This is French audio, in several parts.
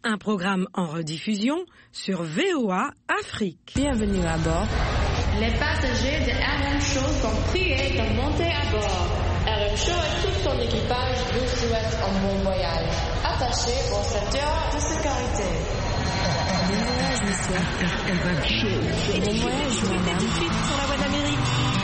un programme en rediffusion sur VOA Afrique. Bienvenue à bord. Les passagers de RM Show sont priés de monter à bord. RM Show et tout son équipage vous souhaitent un bon voyage. Attachez vos ceintures de sécurité. Bon voyage, monsieur. RM Show. Bon voyage, madame. Tout de suite sur la voie d'Amérique.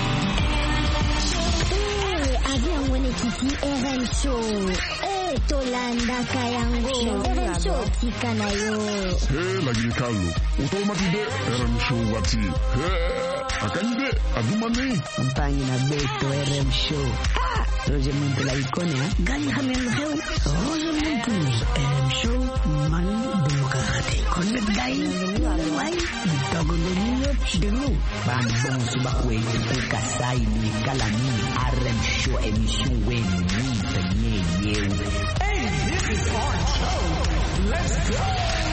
Avion Wenekiti RM Show. Tolanda Kayango. RM Show Tikanayo. Lagi Carlo. Automatide RM Show Wati. Akanyide Adumani. Campagne na Beto RM Show. Roger Muntula Icone. Gani Hamel Heu. Roger Muntula RM Show. Mani Bumukahate. Connect Dai. Wai. Togo Domino. Dulu. Bambong Subakwe. Kasai ni Kalani. RM Show émission Weni. Hey, this is RM Show. Let's go.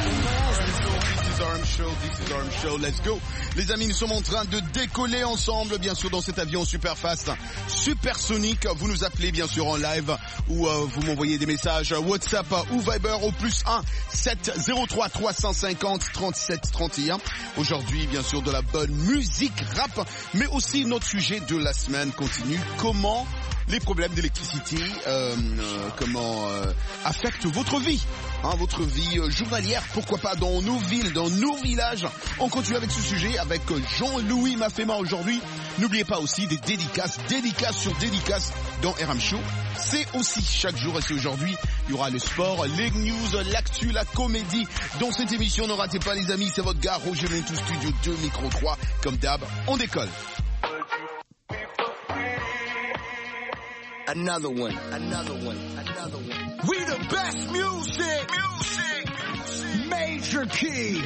This is RM Show, let's go. Les amis, nous sommes en train de décoller ensemble, bien sûr, dans cet avion super fast, supersonique. Vous nous appelez, bien sûr, en live ou vous m'envoyez des messages WhatsApp ou Viber au +1 703 350 37 31. Aujourd'hui, bien sûr, de la bonne musique rap, mais aussi notre sujet de la semaine continue. Comment les problèmes d'électricité affectent votre vie, votre vie journalière, pourquoi pas dans nos villes, dans nos villages. On continue avec ce sujet avec Jean-Louis Mafema aujourd'hui. N'oubliez pas aussi des dédicaces sur dédicaces dans RM Show. C'est aussi chaque jour et c'est aujourd'hui. Il y aura le sport, les news, l'actu, la comédie. Dans cette émission, ne ratez pas les amis, c'est votre gars Roger Mentou, Studio 2, Micro 3. Comme d'hab, on décolle. Another one. We the best music. Major key.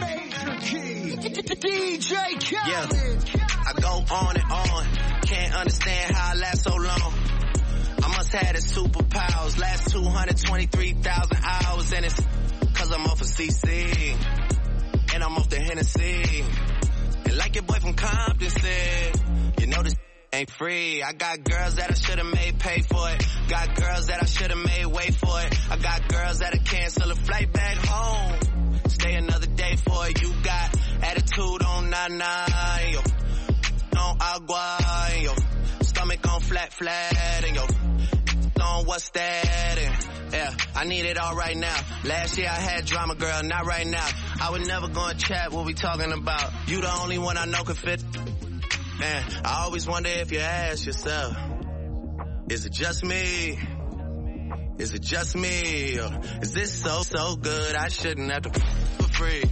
DJ Khaled. Yeah, I go on and on. Can't understand how I last so long. I must have the superpowers. Last 223,000 hours. And it's cause I'm off of CC. And I'm off the Hennessy. And like your boy from Compton said, you know this ain't free. I got girls that I should've made pay for it. Got girls that I should've made wait for it. I got girls that'll cancel a flight back home. Stay another day for it. You got attitude on nana, yo. On agua, yo. Stomach on flat, and yo. On what's that? And yeah, I need it all right now. Last year I had drama, girl, not right now. I would never go and chat what we talking about. You the only one I know can fit. Man, I always wonder if you ask yourself, is it just me? Is it just me? Or is this so good I shouldn't have to for free?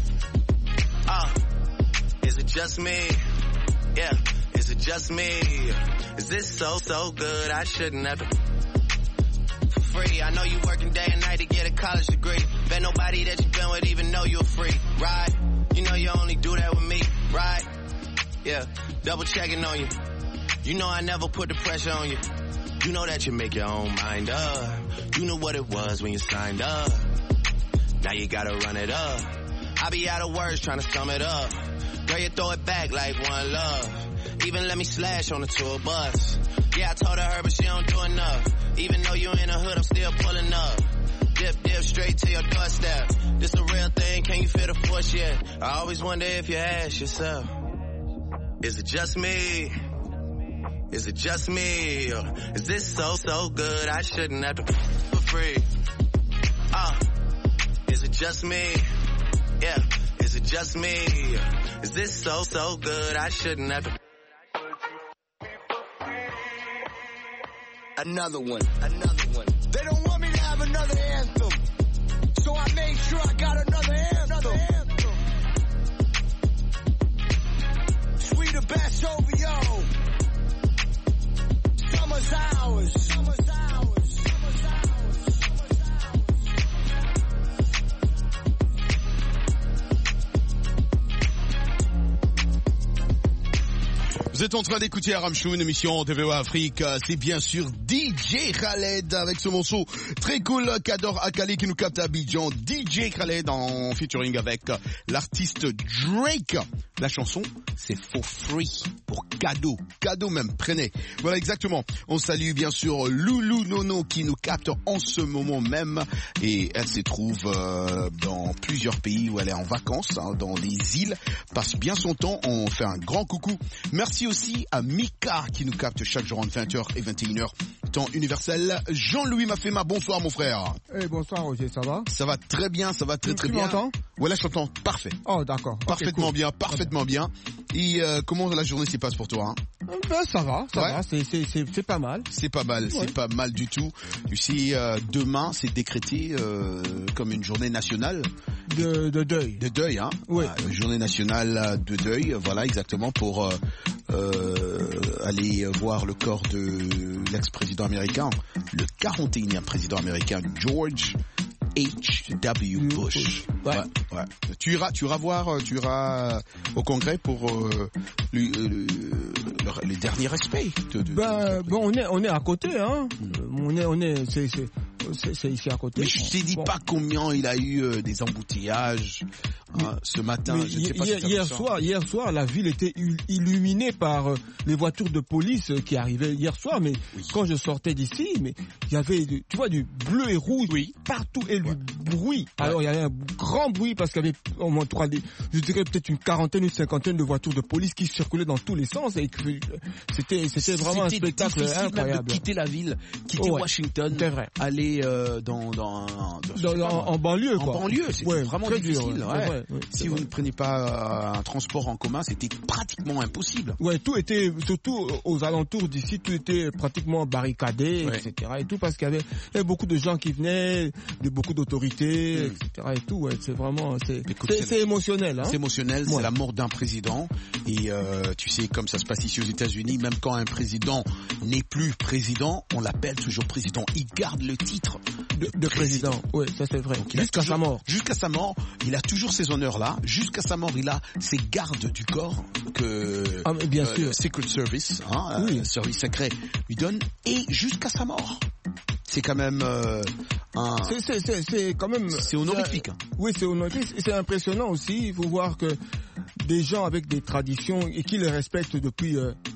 Is it just me? Yeah, is it just me? Is this so good I shouldn't have to for free? I know you working day and night to get a college degree. Bet nobody that you've been with even know you're free, right? You know you only do that with me, right? Yeah, double checking on you. You know I never put the pressure on you. You know that you make your own mind up. You knew what it was when you signed up. Now you gotta run it up. I be out of words trying to sum it up. Girl, you throw it back like one love. Even let me slash on the tour bus. Yeah, I told her but she don't do enough. Even though you in the hood, I'm still pulling up. Dip straight to your doorstep. This a real thing, can you feel the force yet? I always wonder if you ask yourself, is it just me? Is it just me? Or is this so good I shouldn't have to for free? Is it just me? Yeah, is it just me? Or is this so good I shouldn't have to? Another one. They don't want me to have another anthem, so I made sure I got another anthem. Sweet the best OVO. Summer's ours. Vous êtes en train d'écouter Aram Show, une émission de VOA Afrique. C'est bien sûr DJ Khaled avec ce morceau très cool qu'adore Akali qui nous capte à Abidjan. DJ Khaled en featuring avec l'artiste Drake. La chanson, c'est for free, pour cadeau. Cadeau même, prenez. Voilà, exactement. On salue bien sûr Loulou Nono qui nous capte en ce moment même. Et elle se trouve dans plusieurs pays où elle est en vacances, dans des îles. Passe bien son temps. On fait un grand coucou. Merci aussi à Mika qui nous capte chaque jour entre 20h et 21h, temps universel. Jean-Louis Mafema, bonsoir mon frère. Bonsoir Roger, ça va? Ça va très bien, ça va très bien. Tu m'entends? Voilà, je t'entends, parfait. Oh d'accord. Parfaitement Okay, cool. parfaitement bien. Et comment la journée s'y passe pour toi Ça va, c'est pas mal. C'est pas mal, c'est pas mal du tout. Tu sais, demain c'est décrété comme une journée nationale. De deuil. De deuil, hein. Oui. Journée nationale de deuil, voilà exactement pour aller voir le corps de l'ex-président américain, le 41e président américain George H.W. Bush. Ouais. Tu iras au Congrès pour les derniers respects. Bon, on est à côté, hein. C'est ici à côté. Mais je t'ai dit pas combien il a eu des embouteillages ce matin. Je sais pas hier soir, la ville était illuminée par les voitures de police qui arrivaient hier soir. Mais quand je sortais d'ici, mais il y avait, tu vois, du bleu et rouge partout et du bruit. Alors il y avait un grand bruit parce qu'il y avait au moins je dirais peut-être une quarantaine, une cinquantaine de voitures de police qui circulaient dans tous les sens et c'était vraiment un spectacle incroyable. Même de quitter la ville, quitter Washington, aller en banlieue, quoi. En banlieue, c'était vraiment difficile. Dur, si vous ne preniez pas un transport en commun, c'était pratiquement impossible. Ouais, tout était, surtout aux alentours d'ici, tout était pratiquement barricadé, etc. Et tout, parce qu'il y avait beaucoup de gens qui venaient, beaucoup d'autorités, etc. Et tout, c'est vraiment, c'est émotionnel, hein. C'est émotionnel, c'est la mort d'un président. Et tu sais, comme ça se passe ici aux États-Unis, même quand un président n'est plus président, on l'appelle toujours président. Il garde le titre de président. Oui, ça c'est vrai. Jusqu'à sa mort. Jusqu'à sa mort, il a toujours ces honneurs-là. Jusqu'à sa mort, il a ses gardes du corps que bien sûr. Secret Service, service secret, lui donne. Et jusqu'à sa mort. C'est quand même c'est quand même. C'est honorifique. Oui, c'est honorifique. Et c'est impressionnant aussi. Il faut voir que des gens avec des traditions et qui les respectent depuis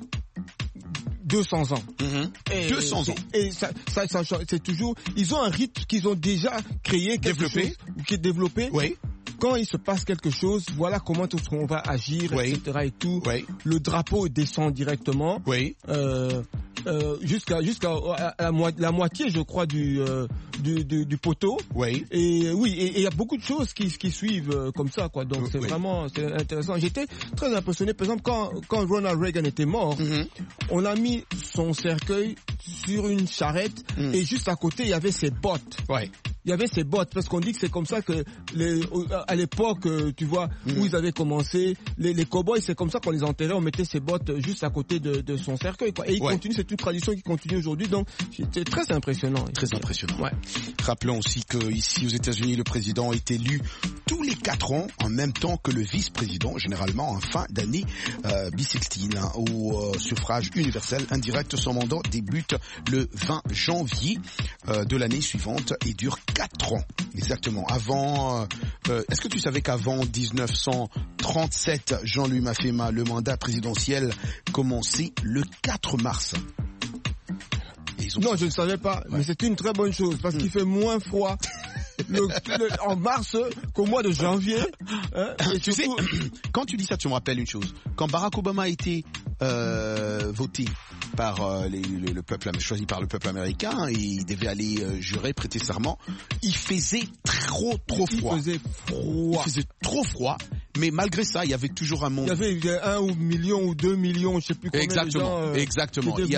200 ans. 200 ans. Et ça, c'est toujours. Ils ont un rite qu'ils ont déjà créé, qui est développé. Oui. Quand il se passe quelque chose, voilà comment on va agir, etc. et tout. Oui. Le drapeau descend directement. Oui. Jusqu'à la moitié, je crois, du poteau. Oui. Et il y a beaucoup de choses qui suivent comme ça, quoi. Donc c'est vraiment intéressant. J'étais très impressionné. Par exemple, quand Ronald Reagan était mort, on a mis son cercueil sur une charrette et juste à côté il y avait ses bottes. Ouais. Il y avait ses bottes parce qu'on dit que c'est comme ça que à l'époque, tu vois, où ils avaient commencé, les cow-boys, c'est comme ça qu'on les enterrait, on mettait ses bottes juste à côté de son cercueil, quoi. Et c'est une tradition qui continue aujourd'hui, donc c'était très impressionnant. Très impressionnant. Ouais. Rappelons aussi que ici aux États-Unis, le président est élu tous les 4 ans en même temps que le vice-président, généralement en fin d'année bissextile, au suffrage universel indirect. Son mandat débute le 20 janvier de l'année suivante et dure 4 ans. Exactement. Avant, est-ce que tu savais qu'avant 1937, Jean-Louis Mafema, le mandat présidentiel commençait le 4 mars? Non, je ne savais pas, mais c'est une très bonne chose parce qu'il fait moins froid en mars qu'au mois de janvier. Tu sais, quand tu dis ça, tu me rappelles une chose. Quand Barack Obama a été voté par le peuple, choisi par le peuple américain, et il devait aller jurer, prêter serment, il faisait trop froid. Il faisait trop froid. Mais malgré ça, il y avait toujours un monde. Il y avait 1 million ou 2 millions, je sais plus combien de gens. Exactement. Il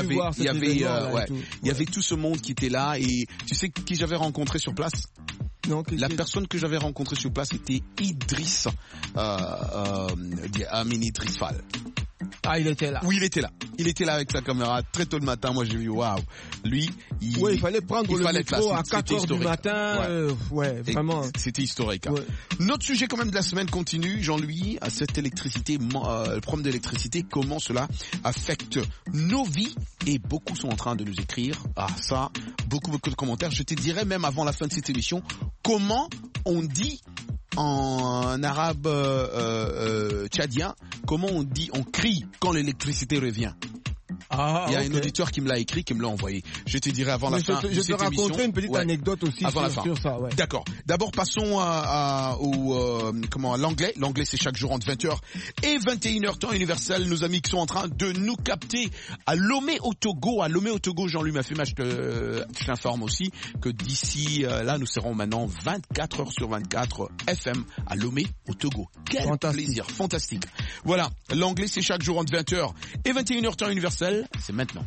y avait tout ce monde qui était là. Et tu sais qui j'avais rencontré sur place? Non, la personne que j'avais rencontrée sur place était Idriss Amin Idriss Fall. Ah, il était là. Oui, il était là. Il était là avec sa caméra très tôt le matin. Moi, j'ai vu, waouh. Lui, il fallait prendre le métro à 4 heures du matin. Ouais, vraiment. C'était historique. Ouais. Notre sujet quand même de la semaine continue, Jean-Louis, à cette électricité, le problème d'électricité, comment cela affecte nos vies. Et beaucoup sont en train de nous écrire. Ah, ça, beaucoup de commentaires. Je te dirais même avant la fin de cette émission, comment on dit en arabe tchadien, comment on crie quand l'électricité revient. Il y a un auditeur qui me l'a écrit, qui me l'a envoyé. Je te dirai avant la fin de cette émission. Je te raconterai une petite anecdote aussi sur ça. Ouais. D'accord. D'abord, passons à l'anglais. L'anglais, c'est chaque jour entre 20h et 21h temps universel. Nos amis qui sont en train de nous capter à Lomé au Togo. À Lomé au Togo, Jean-Louis Mafema, je t'informe aussi que d'ici là, nous serons maintenant 24 heures sur 24 FM à Lomé au Togo. Quel plaisir. Fantastique. Voilà. L'anglais, c'est chaque jour entre 20h et 21h temps universel. C'est maintenant.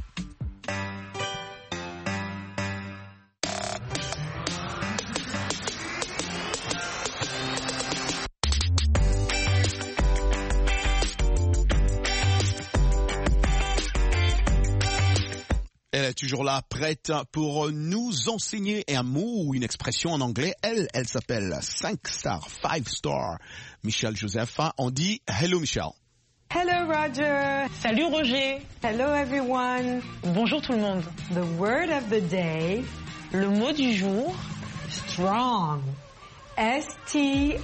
Elle est toujours là, prête pour nous enseigner un mot ou une expression en anglais. Elle s'appelle 5 star. Michel Joseph. On dit hello Michel. Hello Roger. Salut Roger. Hello everyone. Bonjour tout le monde. The word of the day. Le mot du jour. Strong. S-T-R-O-N-G.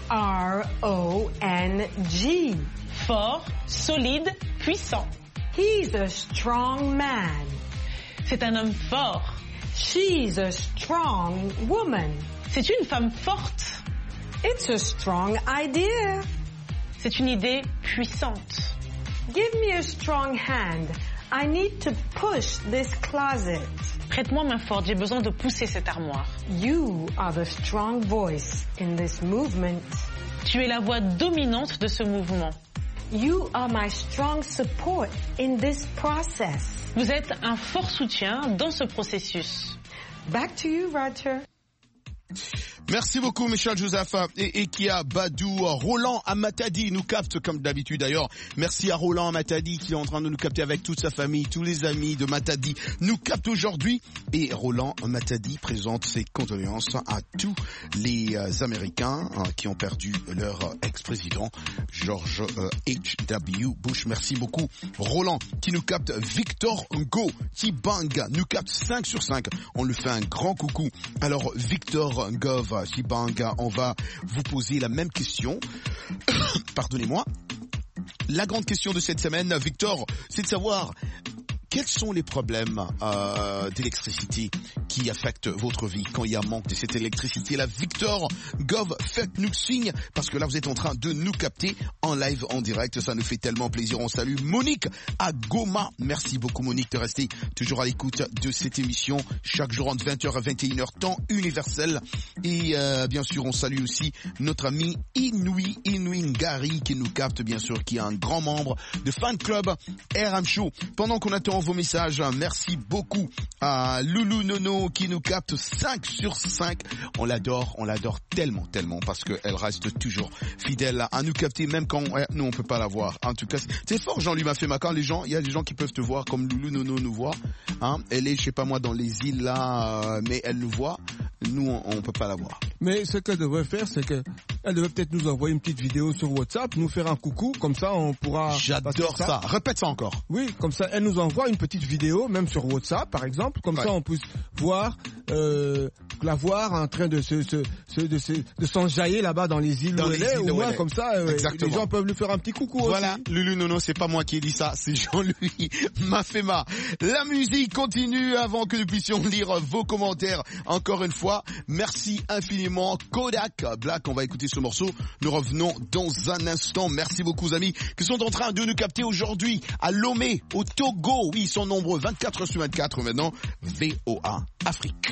Fort, solide, puissant. He's a strong man. C'est un homme fort. She's a strong woman. C'est une femme forte. It's a strong idea. C'est une idée puissante. Give me a strong hand. I need to push this closet. Prête-moi main forte, j'ai besoin de pousser cette armoire. You are the strong voice in this movement. Tu es la voix dominante de ce mouvement. You are my strong support in this process. Vous êtes un fort soutien dans ce processus. Back to you, Roger. Merci beaucoup Michel Joseph et Kia Badou. Roland Amatadi nous capte comme d'habitude d'ailleurs. Merci à Roland Amatadi qui est en train de nous capter avec toute sa famille, tous les amis de Matadi nous captent aujourd'hui. Et Roland Amatadi présente ses condoléances à tous les Américains qui ont perdu leur ex-président George H.W. Bush. Merci beaucoup Roland qui nous capte. Victor Ngo Chibanga nous capte 5 sur 5. On lui fait un grand coucou. Alors Victor Ngov Chibanga, on va vous poser la même question. Pardonnez-moi. La grande question de cette semaine, Victor, c'est de savoir quels sont les problèmes d'électricité qui affectent votre vie quand il y a manque de cette électricité. Là, Victor Gov, faites-nous signe parce que là, vous êtes en train de nous capter en live, en direct. Ça nous fait tellement plaisir. On salue Monique à Goma. Merci beaucoup, Monique, de rester toujours à l'écoute de cette émission chaque jour entre 20h à 21h, temps universel. Et bien sûr, on salue aussi notre ami Inouï Ngari qui nous capte, bien sûr, qui est un grand membre de fan club RM Show. Pendant qu'on attend vos messages, merci beaucoup à Loulou Nono qui nous capte 5 sur 5. On l'adore tellement parce qu'elle reste toujours fidèle à nous capter même quand nous on peut pas la voir. En tout cas, c'est fort Jean-Louis Mafema quand il y a des gens qui peuvent te voir comme Loulou Nono nous voit. Elle est, je sais pas moi, dans les îles là, mais elle nous voit. Nous, on peut pas la voir. Mais ce qu'elle devrait faire, c'est qu'elle devrait peut-être nous envoyer une petite vidéo sur WhatsApp, nous faire un coucou, comme ça on pourra... J'adore ça. Répète ça encore. Oui, comme ça, elle nous envoie une petite vidéo, même sur WhatsApp, par exemple, comme ça on puisse voir, la voir en train de s'enjailler là-bas dans les îles où elle est, au moins comme ça, les gens peuvent lui faire un petit coucou aussi. Voilà, Lulu Nono, c'est pas moi qui ai dit ça, c'est Jean-Louis Mafema. La musique continue avant que nous puissions lire vos commentaires. Encore une fois, merci infiniment Kodak Black. On va écouter ce morceau. Nous revenons dans un instant. Merci beaucoup, amis, qui sont en train de nous capter aujourd'hui à Lomé, au Togo. Oui, ils sont nombreux. 24 sur 24 maintenant. VOA Afrique.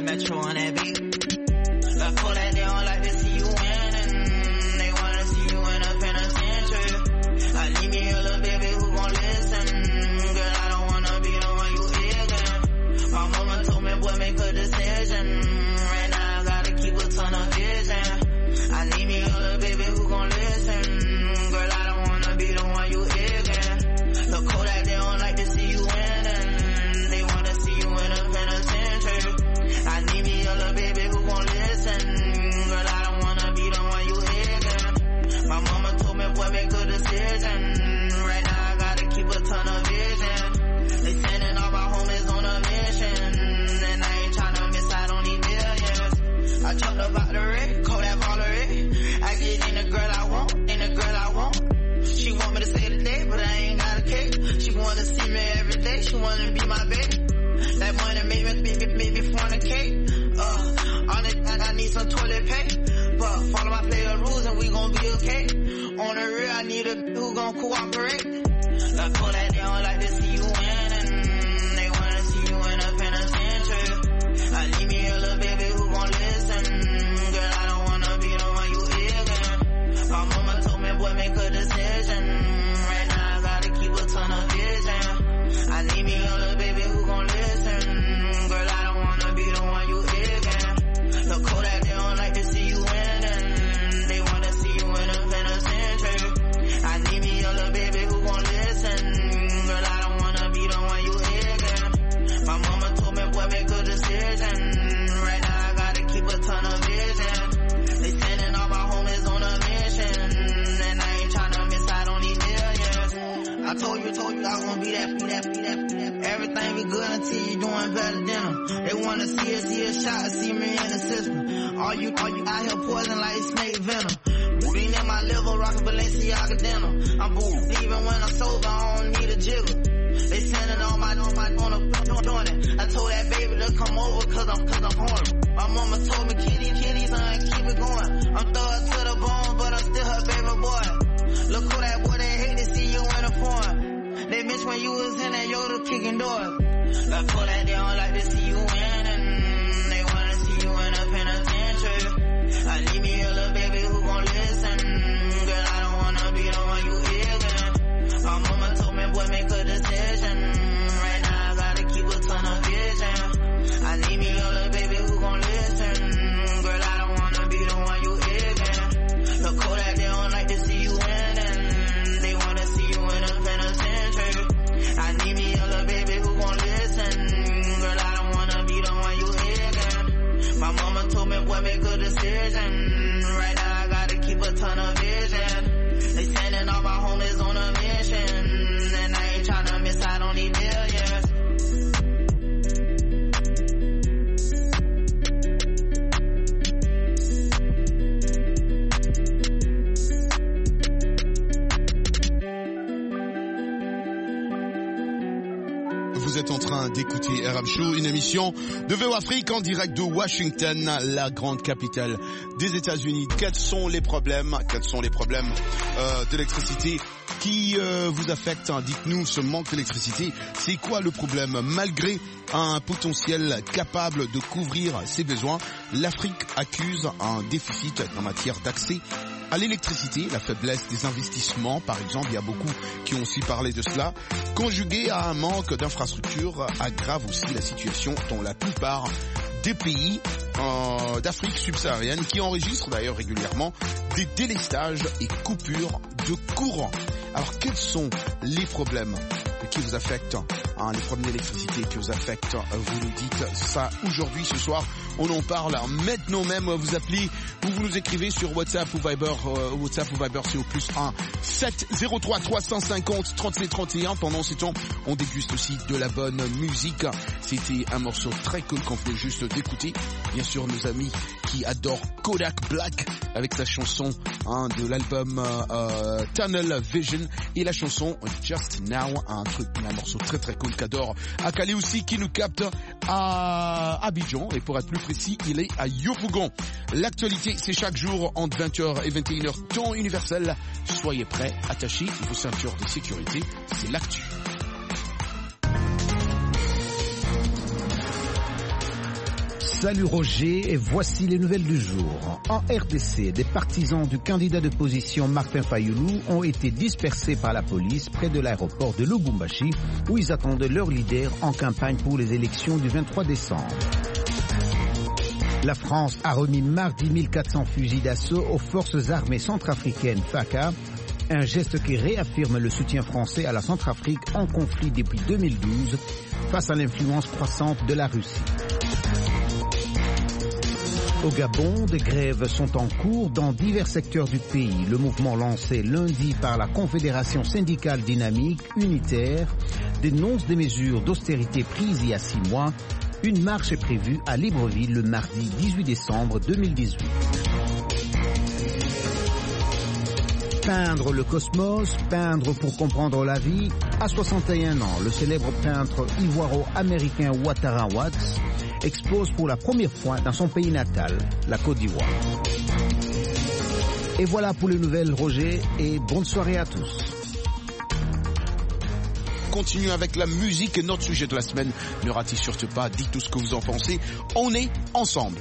Metro on that beat. I pull that they don't like to see you winning. They wanna see you in a penitentiary. I need me a little baby who gon' listen. Girl, I don't wanna be the one you ignorant. My mama told me, boy, make a decision. Right now I gotta keep a ton of vision. I need me a little baby who gon' listen. Girl, I don't wanna be the one you ignorant. The Kodak, they don't like to see you winning. They wanna see you in a penitentiary. I need me a little baby who gon' listen. Girl, I don't wanna be the one you ignorant. My mama told me, boy, make a decision. Right now I gotta keep a ton of vision. They sending all my homies on a mission. And I ain't tryna miss out on these millions. I jumped up out the red, Kodak Volare. I get in the girl I want, in the girl I want. She want me to say today, but I ain't got a cake. She wanna see me every day, she wanna be my baby. That money make me fornicate. I need some toilet paper. Follow my player rules and we gon' be okay. On the real, I need a who gon' cooperate. I call that they don't like to see you winning. They wanna see you in a penitentiary. I need me a little baby who gon' listen. Girl, I don't wanna be the one you ignorant. My mama told me, boy, make a decision. Right now I gotta keep a ton of vision. I need me a little baby who gon' listen. Girl, I don't wanna be the one you ignorant. The Kodak, they don't like to see you winning. They wanna see you in a penitentiary. I need me a little baby who gon' listen. Girl, I don't wanna be the one you ignorant. My mama told me, boy, make a decision. Right now I gotta keep a ton of vision. They sending all my homies on a mission. And I ain't tryna miss out on these millions. I told you I was gonna be that. Everything be good until you doing better than them. They wanna see a shot, see me in the system. All you out here poison like snake venom. Green in my liver, rockin' Balenciaga denim. I'm boom, even when I'm sober, I don't need a jiggle. They sending all my on it. I told that baby to come over cause I'm horny. My mama told me kitty, son, keep it going. I'm thug to the bone, but I'm still her favorite boy. Look who that boy, they hate to see you in a porn. They miss when you was in that Yoda kicking doors. I pull that they don't like to see you winning. They wanna see you in a penitentiary. I need me a little baby who gon' listen. Girl, I don't wanna be the one you ignorant. My mama told me, boy, make a decision. Right now I gotta keep a ton of vision. I need me a little baby who gon' listen. Girl, I don't wanna be the one you ignorant. The Kodak, they don't like to see you winning. They wanna see you in a penitentiary. I need me a little baby who gon' listen. Girl, I don't wanna be the one you ignorant. My mama told me, boy, make a decision. Right now I gotta keep a ton of vision. They sending all my homies on a mission. And I ain't tryna miss out on these millions. Vous êtes en train d'écouter RM Show, une émission de VO Afrique en direct de Washington, la grande capitale des États-Unis. Quels sont les problèmes d'électricité qui vous affectent? Dites-nous, ce manque d'électricité, c'est quoi le problème? Malgré un potentiel capable de couvrir ses besoins, l'Afrique accuse un déficit en matière d'accès à l'électricité, la faiblesse des investissements, par exemple, il y a beaucoup qui ont aussi parlé de cela, conjugué à un manque d'infrastructures, aggrave aussi la situation dans la plupart des pays d'Afrique subsaharienne qui enregistrent d'ailleurs régulièrement des délestages et coupures de courant. Alors quels sont les problèmes qui vous affectent, les problèmes d'électricité qui vous affectent? Vous nous dites ça aujourd'hui, ce soir, on en parle maintenant même. Vous appelez ou vous nous écrivez sur WhatsApp ou Viber. C'est au +1 703 350 37 31. Pendant ce temps, on déguste aussi de la bonne musique. C'était un morceau très cool qu'on venait juste d'écouter. Bien sûr, nos amis qui adorent Kodak Black avec sa chanson de l'album Tunnel Vision et la chanson Just Now, un morceau très très cool qu'adore Akali aussi, qui nous capte à Abidjan, et pour être plus précis, il est à Yopougon. L'actualité, c'est chaque jour entre 20h et 21h, temps universel. Soyez prêts, attachez vos ceintures de sécurité, c'est l'actu. Salut Roger, et voici les nouvelles du jour. En RDC, des partisans du candidat de position Martin Fayulu ont été dispersés par la police près de l'aéroport de Lubumbashi où ils attendaient leur leader en campagne pour les élections du 23 décembre. La France a remis mardi 1400 fusils d'assaut aux forces armées centrafricaines FACA, un geste qui réaffirme le soutien français à la Centrafrique en conflit depuis 2012 face à l'influence croissante de la Russie. Au Gabon, des grèves sont en cours dans divers secteurs du pays. Le mouvement lancé lundi par la Confédération syndicale dynamique unitaire dénonce des mesures d'austérité prises il y a 6 mois. Une marche est prévue à Libreville le mardi 18 décembre 2018. Peindre le cosmos, peindre pour comprendre la vie. À 61 ans, le célèbre peintre ivoiro-américain Ouattara Watts expose pour la première fois dans son pays natal, la Côte d'Ivoire. Et voilà pour les nouvelles, Roger, et bonne soirée à tous. Continuons avec la musique et notre sujet de la semaine. Ne ratez surtout pas, dites tout ce que vous en pensez. On est ensemble.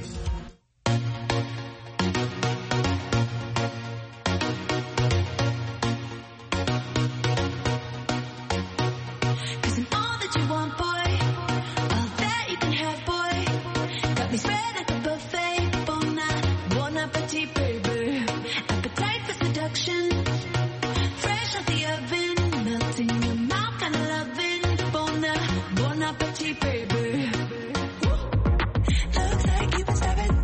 Looks like you've been starving.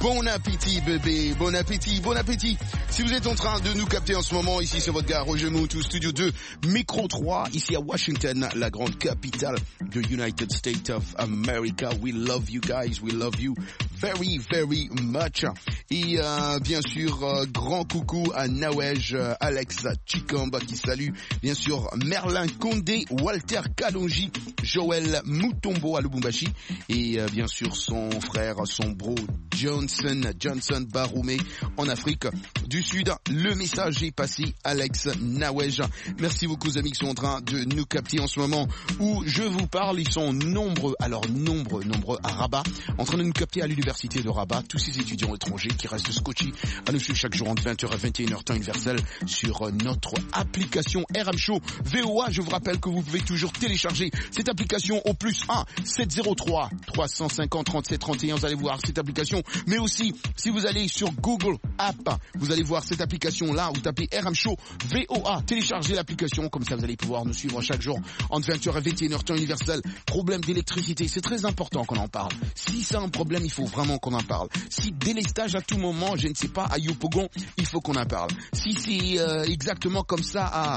Bon appétit bébé, bon appétit, bon appétit. Si vous êtes en train de nous capter en ce moment, ici c'est votre gars Roger Moutou, Studio 2, Micro 3, ici à Washington, la grande capitale de United States of America. We love you guys, we love you very, very much. Et bien sûr, grand coucou à Nawej, Alex Chikamba qui salue, bien sûr, Merlin Condé, Walter Kalonji, Joël Mutombo à Lubumbashi et bien sûr son frère, son bro Johnson Baroumé en Afrique du Sud. Le message est passé, Alex Nawej. Merci beaucoup aux amis qui sont en train de nous capter en ce moment où je vous parle. Ils sont nombreux, alors nombreux à Rabat, en train de nous capter à l'université de Rabat. Tous ces étudiants étrangers qui restent scotchés à nous suivre chaque jour entre 20h à 21h temps universel sur notre application RM Show VOA. Je vous rappelle que vous pouvez toujours télécharger cette application au +1 703 350 37 31. Vous allez voir cette application. Mais aussi, si vous allez sur Google App, vous allez voir cette application-là. Vous tapez RM Show VOA. Téléchargez l'application. Comme ça, vous allez pouvoir nous suivre chaque jour entre 20h et 21h temps universel. Problème d'électricité. C'est très important qu'on en parle. Si c'est un problème, il faut vraiment qu'on en parle. Si délestage à tout moment, je ne sais pas, à Yopougon, il faut qu'on en parle. Si c'est exactement comme ça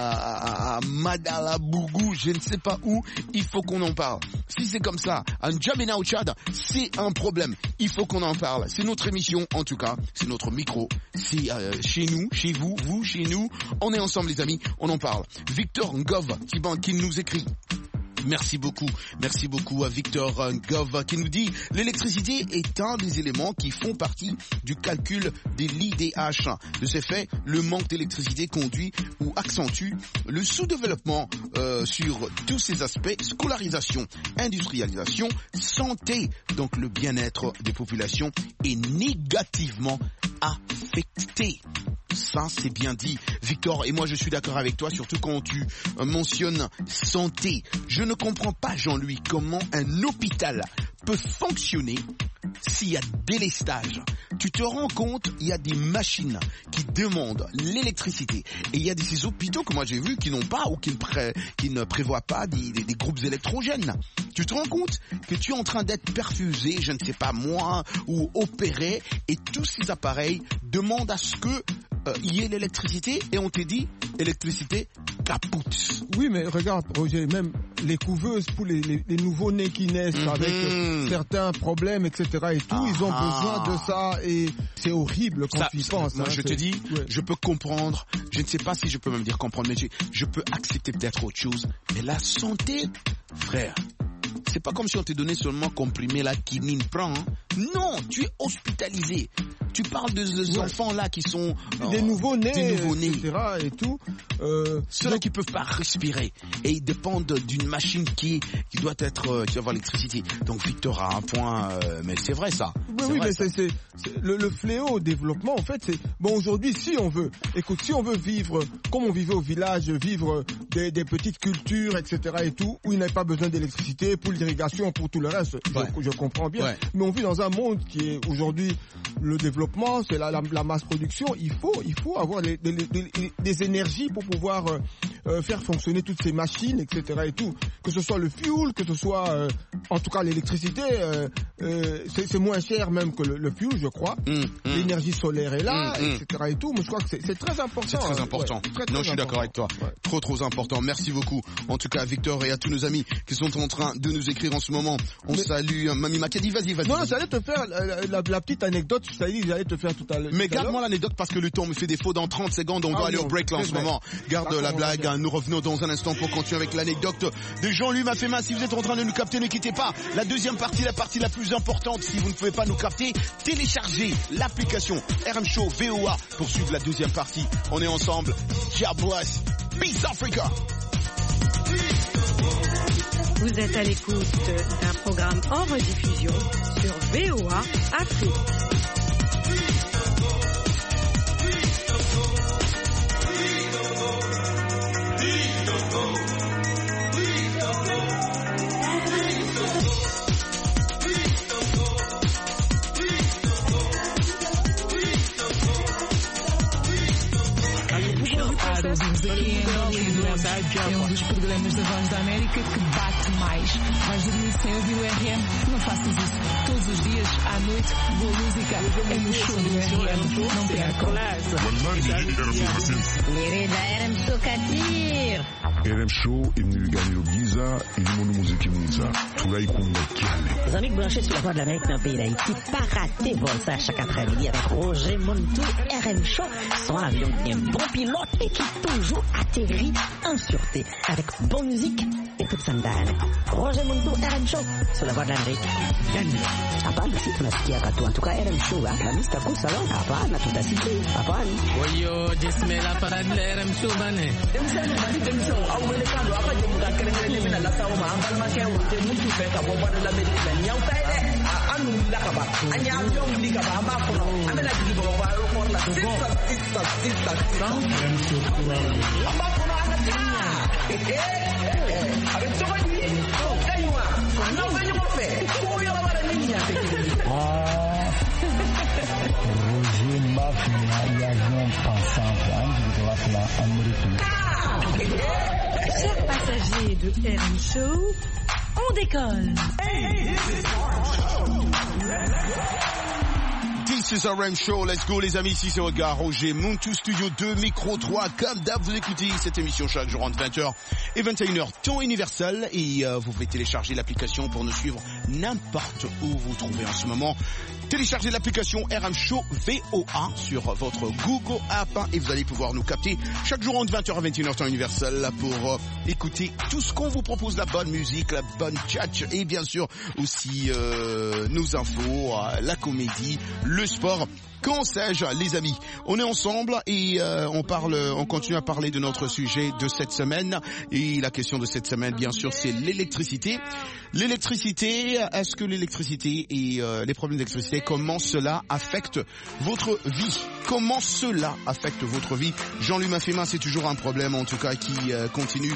à Madalabougou, je ne sais pas où, il faut qu'on en parle. Si c'est comme ça à N'Djamena au Tchad, c'est un problème. Il faut qu'on en parle. C'est notre émission, en tout cas. C'est notre micro. C'est chez nous, chez vous, vous, chez nous. On est ensemble, les amis. On en parle. Victor Ngov qui nous écrit. Merci beaucoup à Victor Gov qui nous dit l'électricité est un des éléments qui font partie du calcul de l'IDH. De ce fait, le manque d'électricité conduit ou accentue le sous-développement sur tous ces aspects, scolarisation, industrialisation, santé. Donc le bien-être des populations est négativement affecté. Ça, c'est bien dit, Victor. Et moi, je suis d'accord avec toi, surtout quand tu mentionnes santé. Je ne comprends pas, Jean-Louis, comment un hôpital peut fonctionner s'il y a délestage. Tu te rends compte, il y a des machines qui demandent l'électricité. Et il y a ces hôpitaux que moi j'ai vus qui n'ont pas ou qui ne prévoient pas des groupes électrogènes. Tu te rends compte que tu es en train d'être perfusé, je ne sais pas moi, ou opéré, et tous ces appareils demandent à ce que il y ait l'électricité, et on te dit électricité capoute. Oui, mais regarde, Roger, même les couveuses pour les nouveaux-nés qui naissent avec certains problèmes, etc. et tout, ils ont besoin de ça, et c'est horrible quand tu y penses. Moi, je te dis, je peux comprendre, je ne sais pas si je peux même dire comprendre, mais je peux accepter peut-être autre chose, mais la santé, frère, c'est pas comme si on te donnait seulement comprimé là, quinine, prends. Hein. Non, tu es hospitalisé. Tu parles de enfants là qui sont des nouveaux-nés, etc. et tout. Ceux-là qui peuvent pas respirer et ils dépendent d'une machine qui doit être qui va avoir l'électricité. Donc Victor a un point, mais c'est vrai ça. Oui, mais c'est le fléau au développement. En fait, c'est bon aujourd'hui. Si on veut vivre comme on vivait au village, vivre des petites cultures, etc. et tout, où il n'y a pas besoin d'électricité pour l'irrigation, pour tout le reste. Je comprends bien. Ouais. Mais on vit dans un monde qui est aujourd'hui le développement, c'est la masse production. Il faut avoir des énergies pour pouvoir faire fonctionner toutes ces machines, etc. et tout. Que ce soit le fuel, que ce soit en tout cas l'électricité, c'est moins cher même que le fuel, je crois. L'énergie solaire est là, etc. et tout. Mais je crois que c'est très important. C'est très important. Ouais, très je suis d'accord avec toi. Ouais. Trop important. Merci beaucoup. En tout cas, Victor et à tous nos amis qui sont en train de nous écrire en ce moment. On salue Mamie Makadi. Vas-y. Non, j'allais te faire la petite anecdote. Je t'avais dit que j'allais te faire tout à l'heure. Mais garde-moi l'anecdote parce que le temps me fait défaut. Dans 30 secondes, on doit aller au break là en ce moment. Garde la blague. Nous revenons dans un instant pour continuer avec l'anecdote de Jean-Louis Mafema. Si vous êtes en train de nous capter, ne quittez pas. La deuxième partie, la partie la plus importante. Si vous ne pouvez pas nous capter, téléchargez l'application RM Show VOA pour suivre la deuxième partie. On est ensemble. God bless. Peace Africa. Vous êtes à l'écoute d'un programme en rediffusion sur VOA Afrique. É dos programas da Voz da América que bate mais. Vais dormir sem ouvir o RM? Não faças isso. Todos os dias, à noite, boa música é no show do RM. Não percam. Mirida RM Show Katir. RM Show imnigani Giza ilimono muziki mwiza tulaikunga kiale. Les amis branchés sur la voie de l'Amérique dans le pays d'Haïti, pas rater vol ça chaque après-midi avec Roger Montou, RM Show, son avion bien bon pilote et qui toujours atterrit en sûreté avec bonne musique et toute sandale. Roger Montou, RM Show, sur la voie de l'Amérique. Bienvenue. Hapana si tunasikia katu, en tout cas RM Show, la mista kusa lo, hapana tutasikia, hapana. Oyo, jismela para RM Show bane. Au mercado apa je muda kere mina la tawo ma ambal ma ke wote mutu fe ka bo bana la medika ni yaw tay de anu la ka ba anya avion li ka ba ma ko no amena di bo ba ro por la sista amba ko no ana tinya avec toi ni kaywa no venyo mo fe ko yo la bara niña Roger Mafia y avion pensant de la Amérique. Chers passagers de RM Show, on décolle. This is RM Show, let's go les amis, ici c'est votre gars Roger Montou, Studio 2, Micro 3, comme d'hab vous écoutez cette émission chaque jour entre 20h et 21h, temps universel, et vous pouvez télécharger l'application pour nous suivre n'importe où vous trouvez en ce moment. Téléchargez l'application RM Show VOA sur votre Google App et vous allez pouvoir nous capter chaque jour entre 20h et 21h temps universel pour écouter tout ce qu'on vous propose, la bonne musique, la bonne tchatch et bien sûr aussi nos infos, la comédie, le sport. Quand sais-je, les amis, on est ensemble et on continue à parler de notre sujet de cette semaine. Et la question de cette semaine, bien sûr, c'est l'électricité. L'électricité, est-ce que l'électricité et les problèmes d'électricité, comment cela affecte votre vie? Comment cela affecte votre vie? Jean-Louis Mafema, c'est toujours un problème, en tout cas, qui continue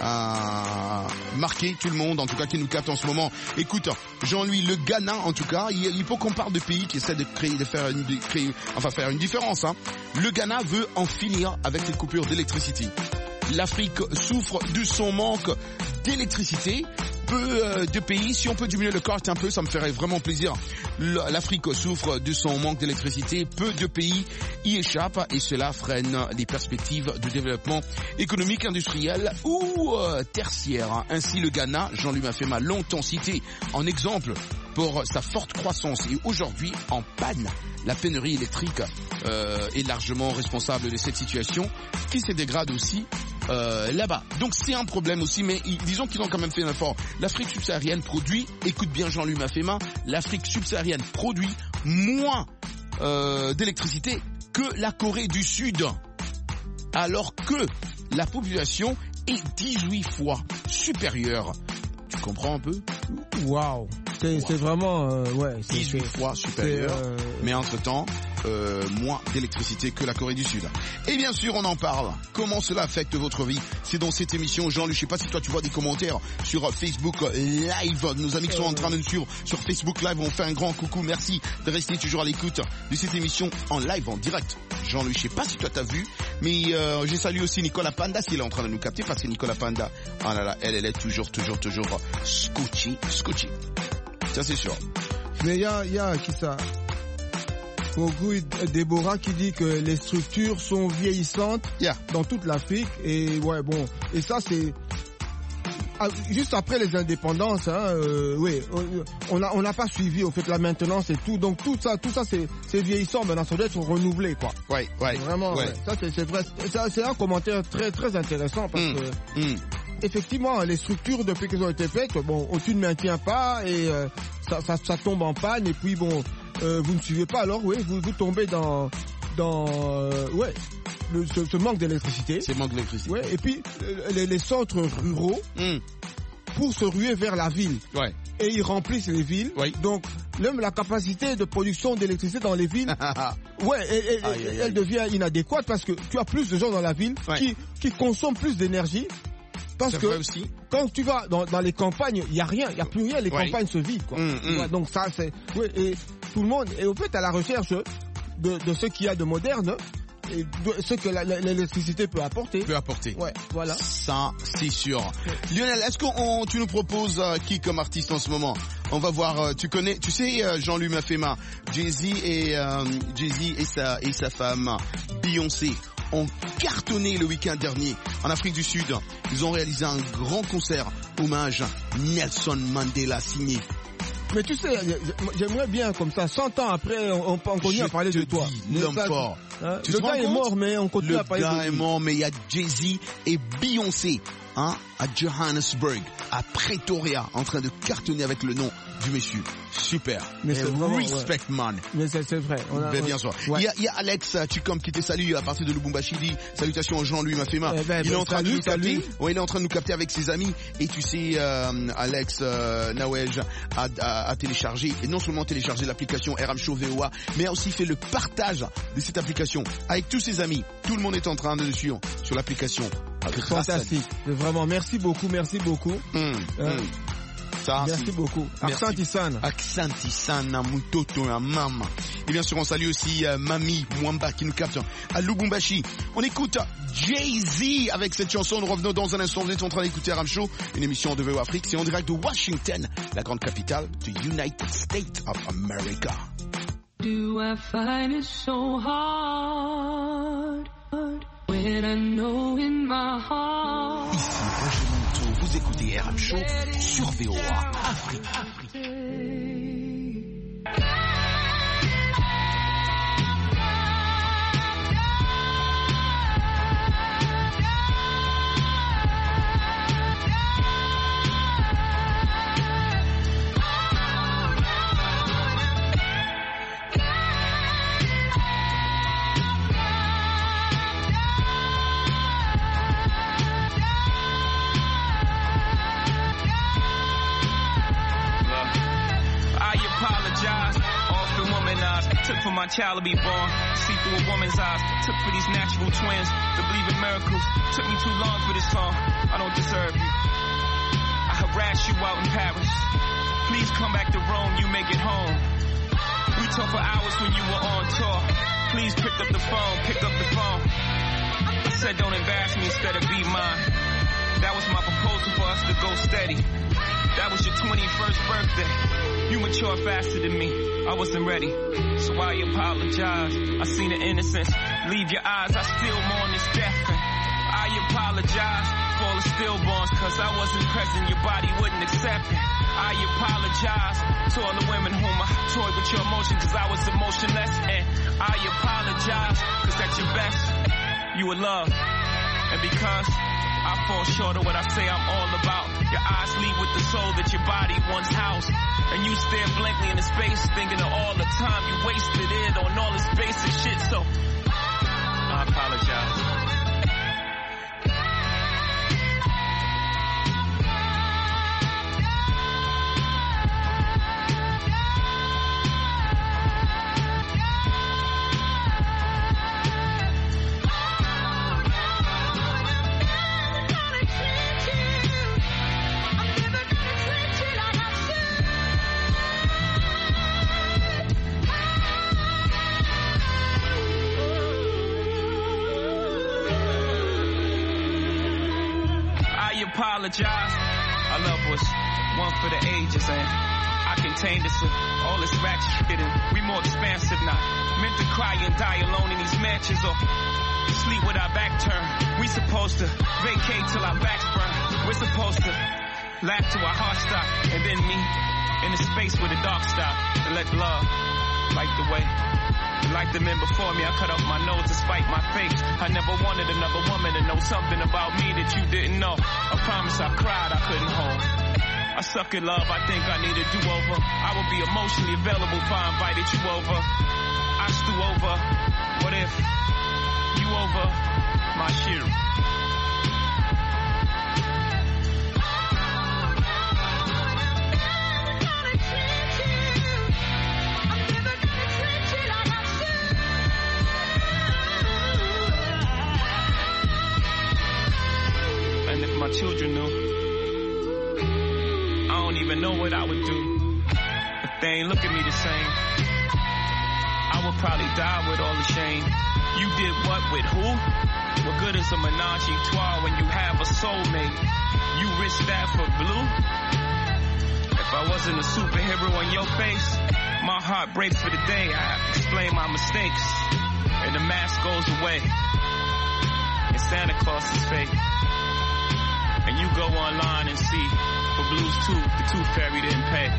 à marquer tout le monde, en tout cas, qui nous capte en ce moment. Écoute, Jean-Louis, le Ghana, en tout cas, il faut qu'on parle de pays qui essaient de faire une différence. Hein. Le Ghana veut en finir avec cette coupure d'électricité. L'Afrique souffre de son manque d'électricité. Peu de pays, si on peut diminuer le cost un peu, ça me ferait vraiment plaisir. L'Afrique souffre de son manque d'électricité. Peu de pays y échappent et cela freine les perspectives de développement économique, industriel ou tertiaire. Ainsi, le Ghana, Jean-Louis Mafema, longtemps cité en exemple pour sa forte croissance et aujourd'hui en panne. La pénurie électrique est largement responsable de cette situation qui se dégrade aussi là-bas. Donc c'est un problème aussi, mais disons qu'ils ont quand même fait un effort. L'Afrique subsaharienne produit, écoute bien Jean-Louis Mafema, l'Afrique subsaharienne produit moins d'électricité que la Corée du Sud, alors que la population est 18 fois supérieure. Tu comprends un peu? Waouh, c'est vraiment 18 fois supérieur, mais entre-temps moins d'électricité que la Corée du Sud. Et bien sûr, on en parle. Comment cela affecte votre vie? C'est dans cette émission, Jean-Luc. Je sais pas si toi tu vois des commentaires sur Facebook Live. Nos amis qui sont en train de nous suivre sur Facebook Live, on fait un grand coucou. Merci de rester toujours à l'écoute de cette émission en live, en direct. Jean-Luc, je sais pas si toi t'as vu, mais j'ai salué aussi Nicolas Panda s'il est en train de nous capter, parce que Nicolas Panda, oh là là, elle est toujours scotché. Ça c'est sûr. Mais il y a qui ça? Kogu Déborah qui dit que les structures sont vieillissantes dans toute l'Afrique et et ça c'est juste après les indépendances, on n'a pas suivi au fait la maintenance et tout, donc tout ça c'est vieillissant, maintenant ça doit être renouvelé quoi. Vraiment, ça c'est vrai, c'est un commentaire très très intéressant parce que effectivement les structures depuis qu'elles ont été faites, tu ne maintiens pas et ça tombe en panne et puis vous ne suivez pas, alors vous tombez dans ce manque d'électricité. C'est manque d'électricité. Et puis les centres ruraux pour se ruer vers la ville. Et ils remplissent les villes. Donc même la capacité de production d'électricité dans les villes, elle devient inadéquate parce que tu as plus de gens dans la ville qui consomment plus d'énergie. Parce que quand tu vas dans les campagnes, il y a rien, il y a plus rien, les campagnes se vident quoi. Donc ça c'est et tout le monde est au fait à la recherche de ce qu'il y a de moderne ce que l'électricité peut apporter. Ouais, voilà. Ça, c'est sûr. Lionel, est-ce que tu nous proposes qui comme artiste en ce moment? On va voir, tu sais Jean-Louis Mafema, Jay-Z et sa femme Beyoncé ont cartonné le week-end dernier en Afrique du Sud. Ils ont réalisé un grand concert hommage Nelson Mandela signé. Mais tu sais, j'aimerais bien comme ça, 100 ans après, on continue à parler de toi. L'homme fort. Hein, le gars est mort, mais on continue à parler de lui. Le gars est mort, mais il y a Jay-Z et Beyoncé à Johannesburg, à Pretoria, en train de cartonner avec le nom du monsieur. Super. Mais c'est vraiment, respect, man. Mais c'est vrai. Bien sûr. Ouais. Il y a Alex Chicom qui te salue à partir de Lubumbashi. Dit salutations à Jean-Louis Mafema. Il est en train de nous capter. Ouais, il est en train de nous capter avec ses amis. Et tu sais, Alex Nawej a téléchargé, et non seulement téléchargé l'application RM Show VOA, mais a aussi fait le partage de cette application avec tous ses amis. Tout le monde est en train de le suivre sur l'application. Fantastique. Vraiment, merci beaucoup. Ça, merci beaucoup. Aksantisana Mutoto Mama. Et bien sûr, on salue aussi Mami Mwamba qui nous capte à Lubumbashi. On écoute Jay-Z avec cette chanson. Nous revenons dans un instant. Vous êtes en train d'écouter RM Show, une émission de VOA Afrique. C'est en direct de Washington, la grande capitale du United States of America. Do I find it so hard when I know in my heart? Ici Roger Monteau, vous écoutez RM Show sur VOA Afrique. Took for my child to be born, see through a woman's eyes. Took for these natural twins to believe in miracles. Took me too long for this song, I don't deserve you. I harassed you out in Paris. Please come back to Rome, you make it home. We talked for hours when you were on tour. Please pick up the phone. I said don't embarrass me instead of be mine. That was my proposal for us to go steady. That was your 21st birthday. You matured faster than me. I wasn't ready, so I apologize. I seen the innocence leave your eyes. I still mourn this death. I apologize for all the stillborns, cause I wasn't present. Your body wouldn't accept it. I apologize to all the women whom I toyed with your emotion, cause I was emotionless. And I apologize, cause at your best, you were love. And because I fall short of what I say I'm all about, your eyes leave with the soul that your body once housed. And you stare blankly into space, thinking of all the time you wasted it on all this basic shit, so I apologize. Apologize. Our love was one for the ages, and I contained us all this ratchet shit, and we more expansive now. Meant to cry and die alone in these mansions, or sleep with our back turned. We supposed to vacate till our backs burn. We're supposed to laugh till our hearts stop, and then me in the space where the dark stop, and let love light the way. Like the men before me, I cut off my nose to spite my face. I never wanted another woman to know something about me that you didn't know. I promise I cried, I couldn't hold. I suck at love, I think I need a do-over. I would be emotionally available if I invited you over. I stew over, what if you over my shit? My children knew, I don't even know what I would do if they ain't look at me the same. I would probably die with all the shame. You did what with who? What good is a menage a trois when you have a soulmate? You risk that for blue? If I wasn't a superhero on your face, my heart breaks for the day. I explain my mistakes, and the mask goes away, and Santa Claus is fake. And you go online and see for Blues 2, the Tooth Fairy didn't pay.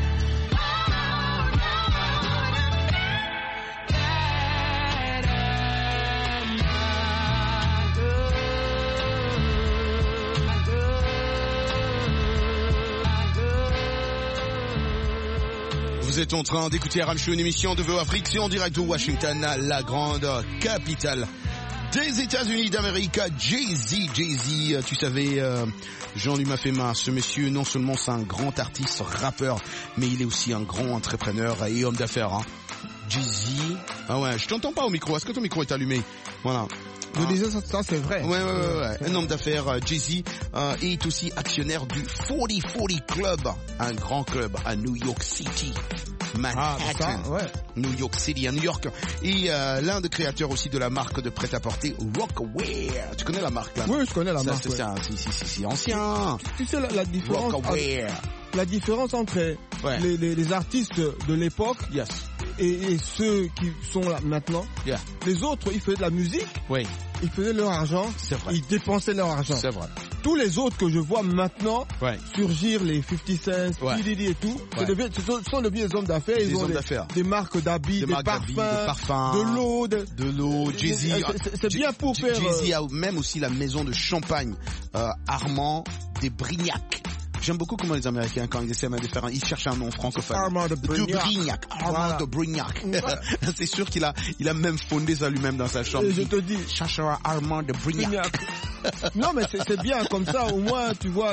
Vous êtes en train d'écouter RM Show, une émission de VO Afrique, c'est en direct de Washington, la grande capitale des États-Unis d'Amérique. Jay-Z, tu savais, Jean-Luc m'a fait main. Ce monsieur, non seulement c'est un grand artiste, rappeur, mais il est aussi un grand entrepreneur et homme d'affaires. Hein. Jay-Z, ah ouais, je t'entends pas au micro. Est-ce que ton micro est allumé? Voilà. Je disais ça, c'est vrai. Ouais. Un homme d'affaires, Jay-Z, est aussi actionnaire du 4040 Club, un grand club à New York City. Manhattan, New York City, à New York, et l'un des créateurs aussi de la marque de prêt-à-porter Rocawear. Tu connais la marque là? Oui, je connais la marque. C'est ancien. Tu sais la différence. Rocawear. La différence entre les artistes de l'époque et ceux qui sont là maintenant. Les autres, ils faisaient de la musique. Oui. Ils faisaient leur argent. C'est vrai. Ils dépensaient leur argent. C'est vrai. Tous les autres que je vois maintenant surgir, les 50 Cent, Diddy et tout, ce sont devenus des hommes d'affaires. Ils ont des marques d'habits, des parfums, de l'eau, Jay-Z. C'est bien pour faire... Jay-Z a même aussi la maison de champagne Armand de Brignac. J'aime beaucoup comment les Américains, quand ils essaient de faire ils cherchent un nom francophone. Armand de Brignac. Armand de Brignac. C'est sûr qu'il a même fondé ça lui-même dans sa chambre. Et je te dis. Cherchera Armand de Brignac. Non, mais c'est bien comme ça. Au moins, tu vois,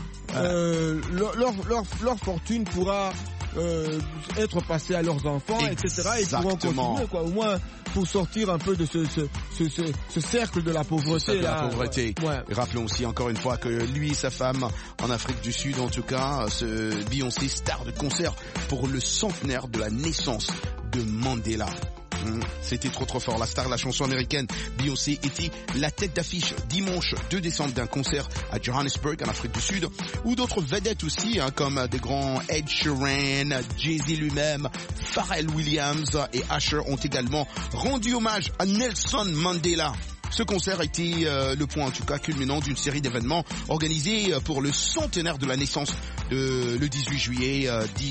leur fortune pourra être passée à leurs enfants, etc. Et pourront continuer, quoi. Au moins, pour sortir un peu de ce cercle de la pauvreté. Et rappelons aussi encore une fois que lui et sa femme en Afrique du Sud, en tout cas, ce Beyoncé, star de concert pour le centenaire de la naissance de Mandela. C'était trop fort. La star de la chanson américaine, Beyoncé, était la tête d'affiche dimanche 2 décembre d'un concert à Johannesburg, en Afrique du Sud, où d'autres vedettes aussi, comme des grands Ed Sheeran, Jay-Z lui-même, Pharrell Williams et Usher ont également rendu hommage à Nelson Mandela. Ce concert a été le point en tout cas culminant d'une série d'événements organisés pour le centenaire de la naissance de le 18 juillet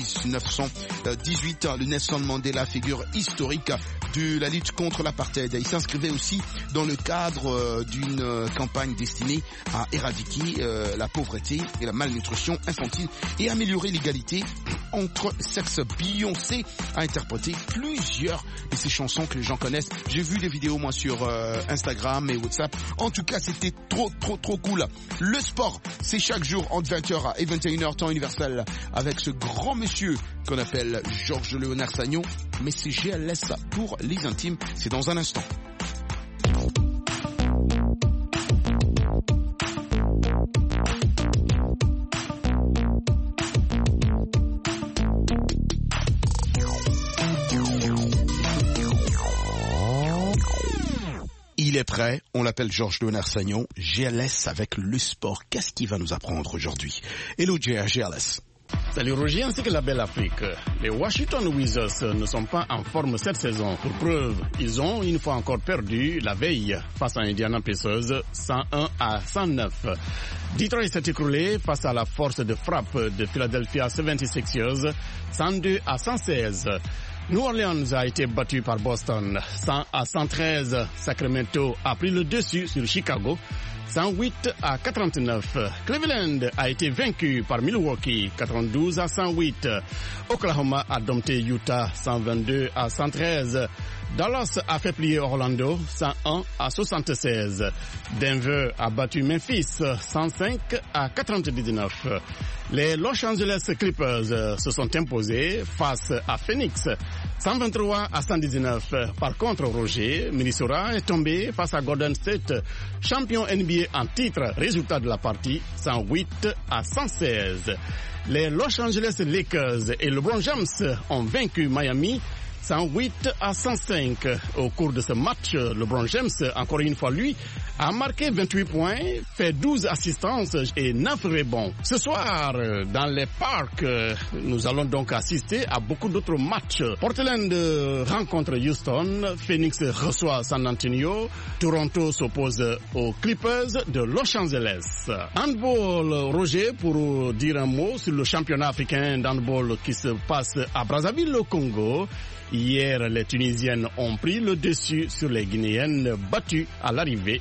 1918. Le Nelson Mandela, figure historique de la lutte contre l'apartheid. Il s'inscrivait aussi dans le cadre d'une campagne destinée à éradiquer la pauvreté et la malnutrition infantile et améliorer l'égalité entre sexes. Beyoncé a interprété plusieurs de ces chansons que les gens connaissent. J'ai vu des vidéos moi sur Instagram et WhatsApp. En tout cas, c'était trop cool. Le sport, c'est chaque jour entre 20h et 21h temps universel avec ce grand monsieur qu'on appelle Georges Léonard Sagnon. Mais c'est GLS pour les intimes. C'est dans un instant. Il est prêt, on l'appelle Georges Léonard Sagnon, GLS avec le sport. Qu'est-ce qu'il va nous apprendre aujourd'hui? Hello GLS. Salut Roger ainsi que la belle Afrique. Les Washington Wizards ne sont pas en forme cette saison. Pour preuve, ils ont une fois encore perdu la veille face à Indiana Pacers 101-109. Detroit s'est écroulé face à la force de frappe de Philadelphia 76ers 102-116. New Orleans a été battu par Boston 100-113. Sacramento a pris le dessus sur Chicago 108-49. Cleveland a été vaincu par Milwaukee 92-108. Oklahoma a dompté Utah 122-113. Dallas a fait plier Orlando 101-76. Denver a battu Memphis 105-99. Les Los Angeles Clippers se sont imposés face à Phoenix 123-119. Par contre, Roger, Minnesota est tombé face à Golden State, champion NBA en titre. Résultat de la partie 108-116. Les Los Angeles Lakers et LeBron James ont vaincu Miami 108-105. Au cours de ce match, LeBron James, encore une fois lui, a marqué 28 points, fait 12 assistances et 9 rebonds. Ce soir, dans les parcs, nous allons donc assister à beaucoup d'autres matchs. Portland rencontre Houston, Phoenix reçoit San Antonio, Toronto s'oppose aux Clippers de Los Angeles. Handball, Roger, pour dire un mot sur le championnat africain d'handball qui se passe à Brazzaville au Congo. Hier, les Tunisiennes ont pris le dessus sur les Guinéennes battues à l'arrivée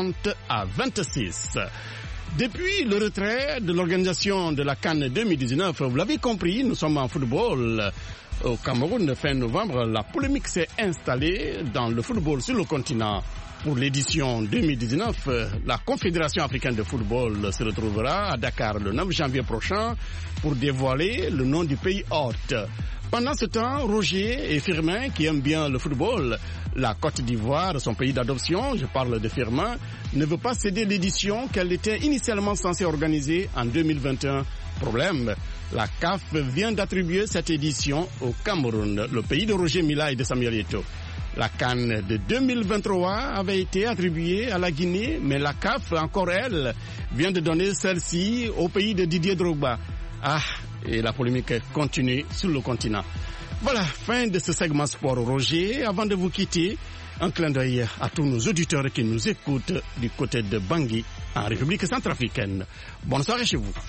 30-26. Depuis le retrait de l'organisation de la CAN 2019, vous l'avez compris, nous sommes en football. Au Cameroun, fin novembre, la polémique s'est installée dans le football sur le continent. Pour l'édition 2019, la Confédération africaine de football se retrouvera à Dakar le 9 janvier prochain pour dévoiler le nom du pays hôte. Pendant ce temps, Roger et Firmin, qui aiment bien le football, la Côte d'Ivoire, son pays d'adoption, je parle de Firmin, ne veut pas céder l'édition qu'elle était initialement censée organiser en 2021. Problème, la CAF vient d'attribuer cette édition au Cameroun, le pays de Roger Mila et de Samuel Eto'o. La CAN de 2023 avait été attribuée à la Guinée, mais la CAF, encore elle, vient de donner celle-ci au pays de Didier Drogba. Et la polémique continue sur le continent. Voilà, fin de ce segment sport, Roger. Avant de vous quitter, un clin d'œil à tous nos auditeurs qui nous écoutent du côté de Bangui, en République centrafricaine. Bonne soirée chez vous.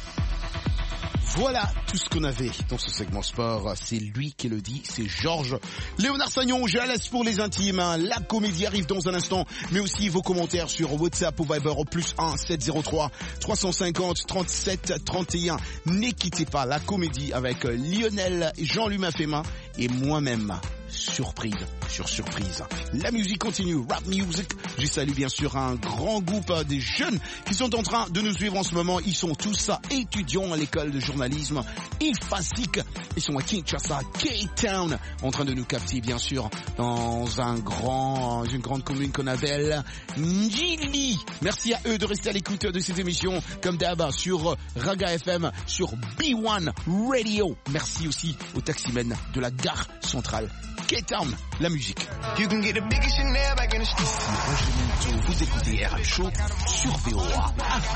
Voilà tout ce qu'on avait dans ce segment sport. C'est lui qui le dit, c'est Georges Léonard Sagnon. Je la laisse pour les intimes. La comédie arrive dans un instant, mais aussi vos commentaires sur WhatsApp ou Viber au +1 703 350 37 31. Ne quittez pas la comédie avec Lionel, Jean-Louis Mafema et moi-même. Surprise sur surprise. La musique continue, rap music. Je salue bien sûr un grand groupe des jeunes qui sont en train de nous suivre en ce moment. Ils sont tous étudiants à l'école de journalisme IFASIC. Ils sont à Kinshasa, K-Town, en train de nous capter bien sûr dans une grande commune qu'on appelle Njili. Merci à eux de rester à l'écoute de cette émission comme d'hab sur Raga FM, sur B1 Radio. Merci aussi aux taximens de la gare centrale. K-Town, la musique. You can get the biggest Chanel back in the store. Vous écoutez RM Show sur VOA.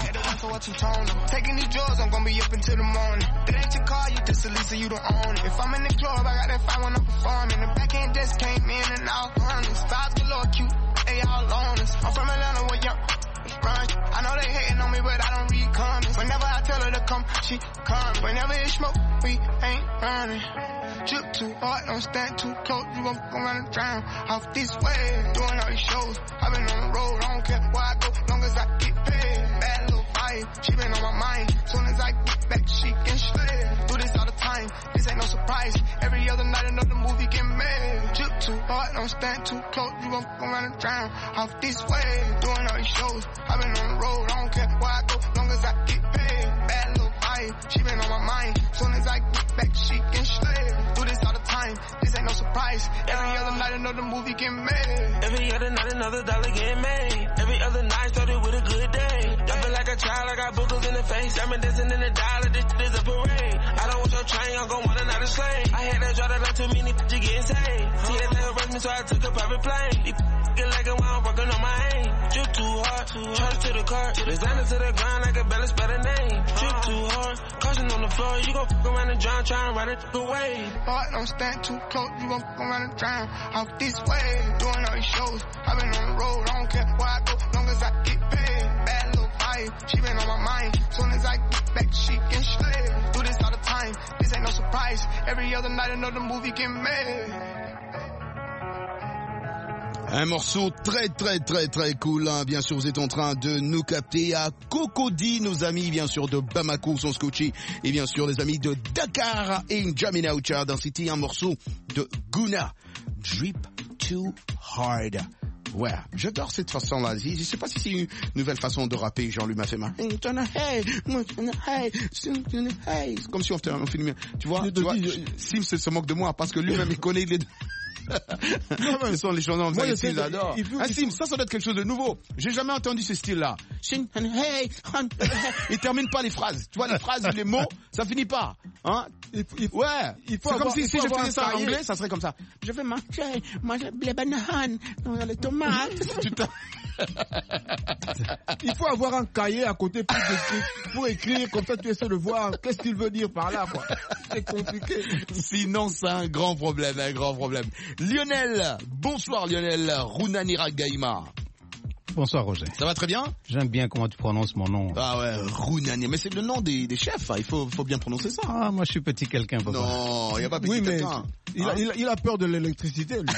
Taking these drugs, I'm gonna be up until the morning. That ain't your car, you just a Lisa, you don't own it. If I'm in the club, I got that fire when I'm performing. The backhand desk came in and all honest. Stars galore cute, they all on us. I'm from Atlanta, where young run. I know they hating on me, but I don't read comments. Whenever I tell her to come, she comes. Whenever it's smoke, we ain't running. Drip too hard, don't stand too close. You gon' run and drown off this way. Doing all these shows, I've been on the road. I don't care where I go, long as I get paid. Bad little vibe, she been on my mind. Soon as I get back, she can slay. Do this all the time, this ain't no surprise. Every other night another movie get made. Drip too hard, don't stand too close. You gon' run and drown off this way. Doing all these shows, I've been on the road. I don't care where I go, long as I get paid. Bad little vibe, she been on my mind. Soon as I get back, she can slay. Do this all the time, this ain't no surprise. Every other night another movie get made. Every other night another dollar get made. Every other night started with a good day. I feel like a child, I got boogers in the face. I'm dancing in the dollar, this shit is a parade. I don't want your train, I'm gon' want another slave. I had that draw that like too many you getting saved. TSA arrest me, so I took a private plane. Get like it while I'm working on my aim. Drip too hard, charge to the car. Designer to the ground, I can barely spell a name. Drip too hard, caution on the floor. You gon' fuck around and drown, try and ride it away. Heart don't stand too close, you gon' fuck around and drown off this way. Doing all these shows, I've been on the road. I don't care where I go, long as I get paid. Bad little vibe, she been on my mind. Soon as I get back, she can slay. Do this all the time, this ain't no surprise. Every other night another movie get made. Un morceau très cool, hein. Bien sûr, vous êtes en train de nous capter à Cocody, nos amis bien sûr de Bamako sont scotchés et bien sûr les amis de Dakar et N'Djamena Oucha. C'était un morceau de Guna, Drip Too Hard. Ouais, j'adore cette façon-là. Je sais pas si c'est une nouvelle façon de rapper, Jean-Louis Mafema. C'est comme si on filmait. Tu vois, Sim se moque de moi parce que lui-même il connaît les deux. Ce sont les chansons comme ça, Sim, j'adore. Sim, ça doit être quelque chose de nouveau. J'ai jamais entendu ce style-là. Il termine pas les phrases. Tu vois, les phrases, les mots, ça finit pas. Hein? Ouais. C'est comme si je faisais ça en anglais, ça serait comme ça. Je vais manger les bananes, les tomates. Il faut avoir un cahier à côté pour écrire, comme ça tu essaies de voir qu'est-ce qu'il veut dire par là, quoi. C'est compliqué. Sinon, c'est un grand problème. Lionel, bonsoir Lionel, Runanira Gaïma. Bonsoir Roger. Ça va très bien? J'aime bien comment tu prononces mon nom. Ah ouais, Runanira, mais c'est le nom des chefs, hein. Il faut bien prononcer ça. Ah, moi je suis petit quelqu'un, papa. Non, il n'y a pas petit quelqu'un. Il a peur de l'électricité, lui.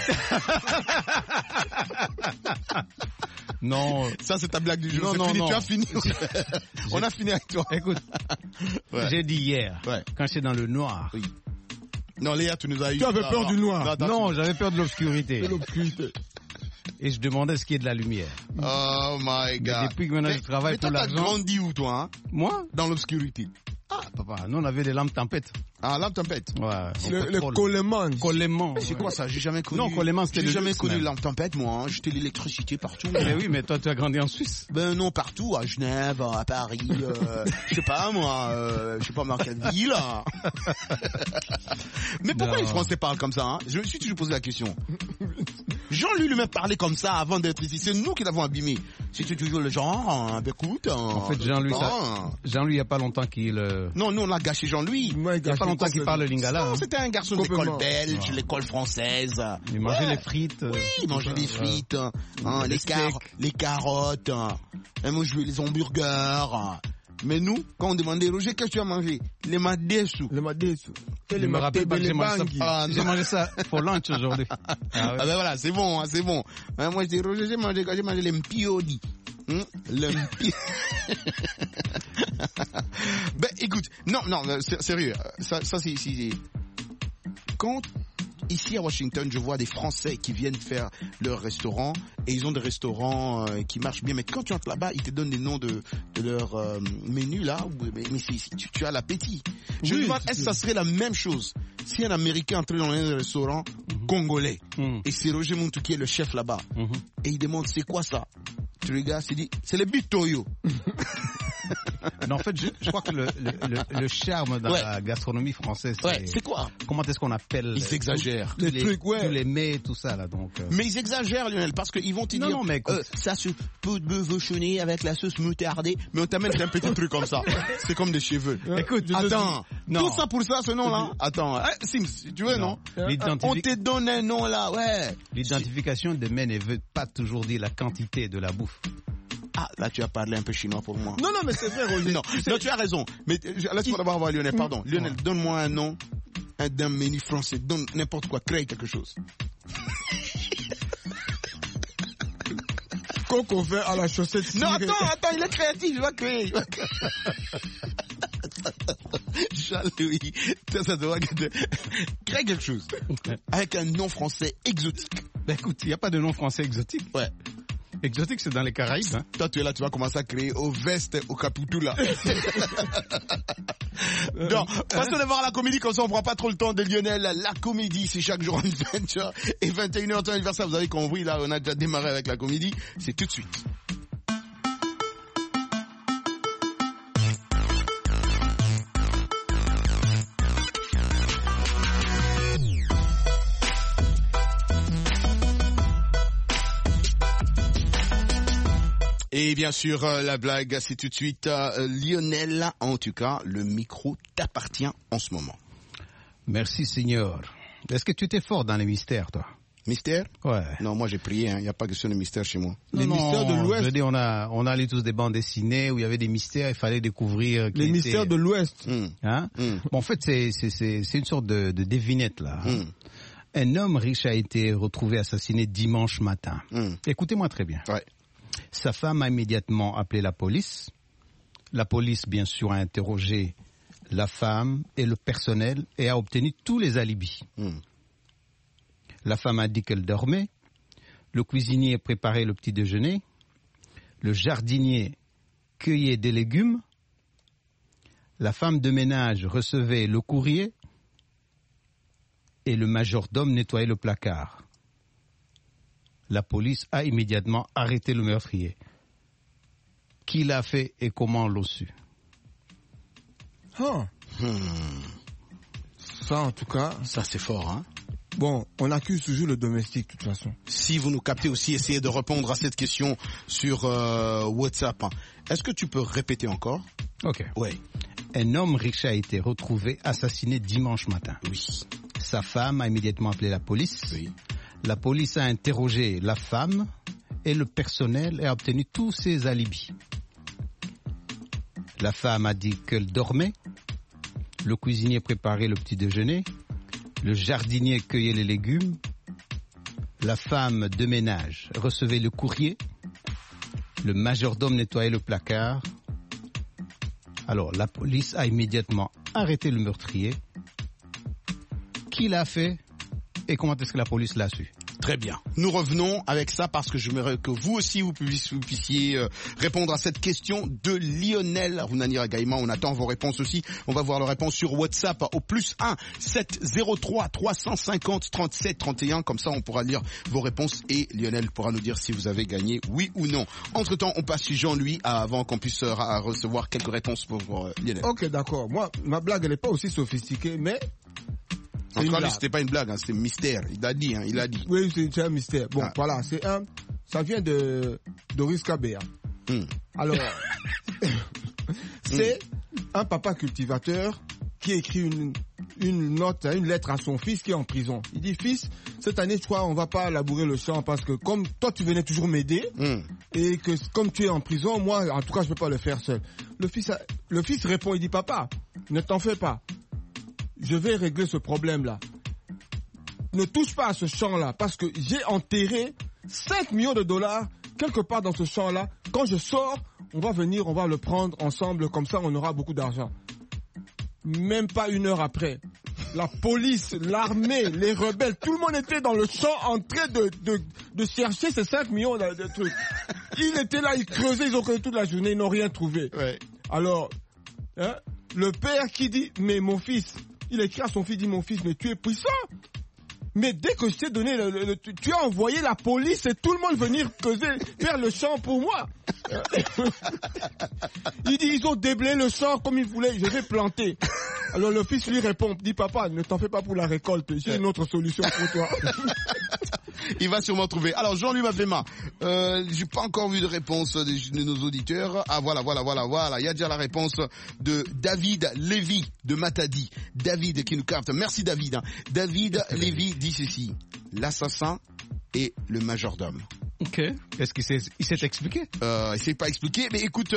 Non. Ça, c'est ta blague du jour. Non. Tu as fini. On a fini avec toi. Écoute, j'ai dit hier, quand j'étais dans le noir. Oui. Non, Léa, tu nous as eu. Tu avais peur du noir. Non, j'avais peur de l'obscurité. Et je demandais ce qui est de la lumière. Oh my God. Mais depuis que maintenant je travaille pour l'argent. Mais toi, t'as grandi où, toi, hein? Moi? Dans l'obscurité. Ah, papa, nous on avait des lampes tempêtes. Ah, lampe tempête. Ouais. Le Coleman. C'est quoi ça? J'ai jamais connu. Non, Coleman, c'était J'ai jamais connu lampe tempête, moi. Hein. J'étais l'électricité partout. Mais oui, mais toi, tu as grandi en Suisse. Ben non, partout, à Genève, à Paris, je sais pas moi, je sais pas dans quelle ville. Mais pourquoi les Français parlent comme ça, hein? Je me suis toujours posé la question. Jean-Louis lui-même parlait comme ça avant d'être ici. C'est nous qui l'avons abîmé. C'était toujours le genre, hein, ben écoute. En fait, Jean-Louis, il y a pas longtemps qu'il. Non, nous on a gâché Jean-Louis. Il y a pas longtemps qu'il parle le lingala. Non, c'était un garçon d'école belge, l'école française. Il mangeait les frites. Oui, il mangeait les frites, les carottes, moi je jouais les hamburgers. Mais nous, quand on demandait Roger, qu'est-ce que tu as mangé? Les madessous. Et les bangi. J'ai mangé ça pour lunch aujourd'hui. Ah ben voilà, c'est bon, hein, c'est bon. Moi je dis Roger, j'ai mangé les mpiodi. Ben écoute, non, sérieux, ça c'est quand ici à Washington, je vois des Français qui viennent faire leur restaurant et ils ont des restaurants qui marchent bien. Mais quand tu entres là-bas, ils te donnent des noms de leur menu là. Mais tu as l'appétit. Je me demande, est-ce que ça serait la même chose si un Américain entrait dans un restaurant congolais et c'est Roger Muntu qui est le chef là-bas et il demande c'est quoi ça? Tu regardes, il dit c'est le bitoyo. Non, en fait, je crois que le charme dans la gastronomie française, c'est quoi? Comment est-ce qu'on appelle? Ils exagèrent. Les trucs, tous les mets, tout ça, là, donc. Mais ils exagèrent, Lionel, parce qu'ils vont te dire, non, mais écoute, ça se peut bœuffonner avec la sauce moutardée, mais on t'amène un petit truc comme ça. C'est comme des cheveux. Écoute, attends. Tout ça pour ça, ce nom-là? Attends. Sims, tu veux, non? On te donne un nom, là, ouais. L'identification de mets ne veut pas toujours dire la quantité de la bouffe. Ah, là, tu as parlé un peu chinois pour moi. Non, mais c'est vrai, Roger. Non, tu as raison. Mais laisse-moi d'abord voir Lionel, pardon. Lionel, donne-moi un nom d'un menu français. Donne n'importe quoi, crée quelque chose. Coco fait à la chaussette. Non, attends, il est créatif, il va créer. Jean-Louis, ça doit crée quelque chose. Avec un nom français exotique. Ben écoute, il n'y a pas de nom français exotique. Ouais. Exotique, c'est dans les Caraïbes. Hein. Toi, tu es là, tu vas commencer à créer au veste, au caputou là. Non, passons de voir la comédie, comme ça on prend pas trop le temps de Lionel. La comédie, c'est chaque jour en 20h et 21h, temps anniversaire. Vous avez compris, là, on a déjà démarré avec la comédie. C'est tout de suite. Et bien sûr, la blague, c'est tout de suite Lionel. En tout cas, le micro t'appartient en ce moment. Merci, Seigneur. Est-ce que tu étais fort dans les mystères, toi? Mystère? Ouais. Non, moi j'ai prié, il n'y a pas question de mystère chez moi. Les mystères de l'Ouest. Je veux dire, on a lu tous des bandes dessinées où il y avait des mystères, il fallait découvrir. Les mystères de l'Ouest. Hein? Bon, en fait, c'est une sorte de devinette, là. Un homme riche a été retrouvé assassiné dimanche matin. Écoutez-moi très bien. Ouais. Sa femme a immédiatement appelé la police. La police, bien sûr, a interrogé la femme et le personnel et a obtenu tous les alibis. La femme a dit qu'elle dormait. Le cuisinier préparait le petit déjeuner. Le jardinier cueillait des légumes. La femme de ménage recevait le courrier. et le majordome nettoyaient le placard. La police a immédiatement arrêté le meurtrier. Qui l'a fait et comment l'ont su? Ça, en tout cas... Ça, c'est fort, hein. Bon, on accuse toujours le domestique, de toute façon. Si vous nous captez aussi, essayez de répondre à cette question sur WhatsApp. Est-ce que tu peux répéter encore? Ok. Oui. Un homme riche a été retrouvé assassiné dimanche matin. Oui. Sa femme a immédiatement appelé la police. Oui. La police a interrogé la femme et le personnel et a obtenu tous ses alibis. La femme a dit qu'elle dormait. Le cuisinier préparait le petit déjeuner. Le jardinier cueillait les légumes. La femme de ménage recevait le courrier. Le majordome nettoyait le placard. Alors, la police a immédiatement arrêté le meurtrier. Qui l'a fait et comment est-ce que la police l'a su? Très bien. Nous revenons avec ça parce que j'aimerais que vous aussi vous puissiez répondre à cette question de Lionel Runanira Gaïma. On attend vos réponses aussi. On va voir les réponses sur WhatsApp au +1 703 350 37 31. Comme ça, on pourra lire vos réponses et Lionel pourra nous dire si vous avez gagné, oui ou non. Entre-temps, on passe chez Jean-Louis avant qu'on puisse recevoir quelques réponses pour Lionel. Ok, d'accord. Moi, ma blague, elle n'est pas aussi sophistiquée, mais... En tout cas, c'était pas une blague, hein, c'est un mystère. Il a dit, il a dit. Oui, c'est un mystère. Bon, voilà, ça vient de Doris Kabea. Alors, c'est un papa cultivateur qui écrit une lettre à son fils qui est en prison. Il dit, fils, cette année, je crois, on va pas labourer le champ parce que comme toi, tu venais toujours m'aider et que comme tu es en prison, moi, en tout cas, je peux pas le faire seul. Le fils répond, il dit, papa, ne t'en fais pas. Je vais régler ce problème-là. Ne touche pas à ce champ-là, parce que j'ai enterré 5 millions de dollars quelque part dans ce champ-là. Quand je sors, on va venir, on va le prendre ensemble, comme ça on aura beaucoup d'argent. Même pas une heure après, la police, l'armée, les rebelles, tout le monde était dans le champ en train de chercher ces 5 millions de trucs. Ils étaient là, ils creusaient, ils ont creusé toute la journée, ils n'ont rien trouvé. Ouais. Alors, le père qui dit, mais mon fils... Il écrit à son fils, il dit, mon fils, mais tu es puissant. Mais dès que je t'ai donné, tu as envoyé la police et tout le monde venir creuser, faire le champ pour moi. Il dit, ils ont déblayé le champ comme ils voulaient, je vais planter. Alors le fils lui répond, dit, papa, ne t'en fais pas pour la récolte, j'ai une autre solution pour toi. Il va sûrement trouver. Alors Jean-Louis Mafema, j'ai pas encore vu de réponse de nos auditeurs. Ah voilà. Il y a déjà la réponse de David Lévy de Matadi. David qui nous capte. Merci David. David Lévy dit ceci. L'assassin et le majordome. Ok. Est-ce qu'il s'est expliqué? Il s'est pas expliqué, mais écoute,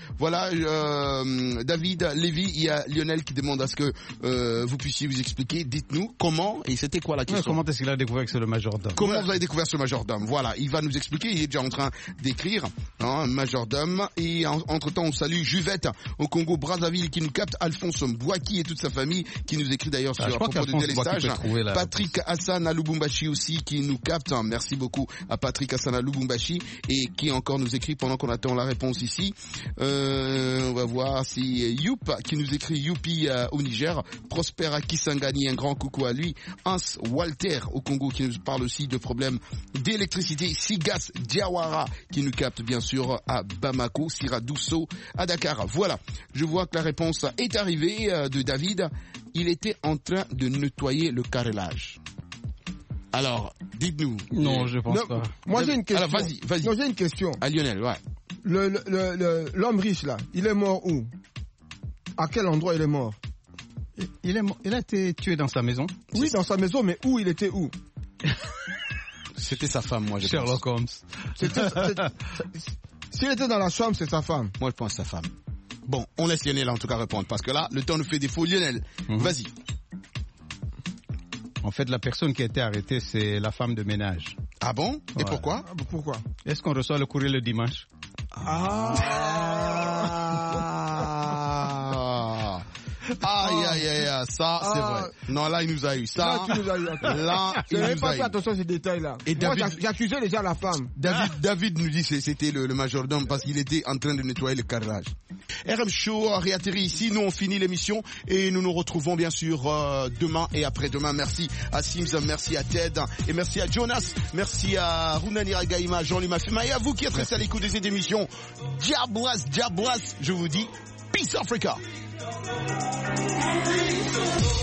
David Lévy, il y a Lionel qui demande à ce que vous puissiez vous expliquer. Dites-nous comment et c'était quoi la question? Comment est-ce qu'il a découvert que c'est le majordome? Comment vous avez découvert ce majordome? Voilà, il va nous expliquer. Il est déjà en train d'écrire, majordome. Et entre-temps, on salue Juvette au Congo Brazzaville qui nous capte, Alphonse Mbouaki et toute sa famille qui nous écrit d'ailleurs sur à propos de délestage. Patrick Hassan à Lubumbashi aussi qui nous capte. Merci beaucoup à Patrick Hassan à Lubumbashi et qui encore nous écrit pendant qu'on attend la réponse ici. On va voir si Youp qui nous écrit Youpi au Niger, Prosper à Kisangani, un grand coucou à lui. Hans Walter au Congo qui nous parle aussi de problèmes d'électricité. Sigas Diawara qui nous capte bien sûr à Bamako, Sira Dousso à Dakar. Voilà, je vois que la réponse est arrivée de David. Il était en train de nettoyer le carrelage. Alors, dites-nous. Non, je pense pas. Moi, j'ai une question. Alors, vas-y. Non, j'ai une question. À Lionel, ouais. L'homme riche, là, il est mort où? À quel endroit il est mort? Il a été tué dans sa maison. Oui, dans sa maison, mais où il était où? C'était sa femme, moi, je pense. Sherlock Holmes. S'il était dans la chambre, c'est sa femme. Moi, je pense sa femme. Bon, on laisse Lionel en tout cas répondre, parce que là, le temps nous fait défaut. Lionel, vas-y. En fait, la personne qui a été arrêtée, c'est la femme de ménage. Ah bon? Et pourquoi? Pourquoi? Est-ce qu'on reçoit le courrier le dimanche? Aïe, Ça, c'est vrai. Non, là, il nous a eu. Ça, là, tu nous as eu. Là, il nous a eu. pas fait attention à ces détails-là. Et moi, David... j'accusais déjà la femme. David nous dit que c'était le majordome parce qu'il était en train de nettoyer le carrelage. RM Show a réatterri ici. Nous, on finit l'émission et nous nous retrouvons bien sûr demain et après-demain. Merci à Sims, merci à Ted et merci à Jonas. Merci à Runani Ragaïma, Jean-Louis Mafema et à vous qui êtes restés à l'écoute de cette émission. Diablas, je vous dis, Peace Africa.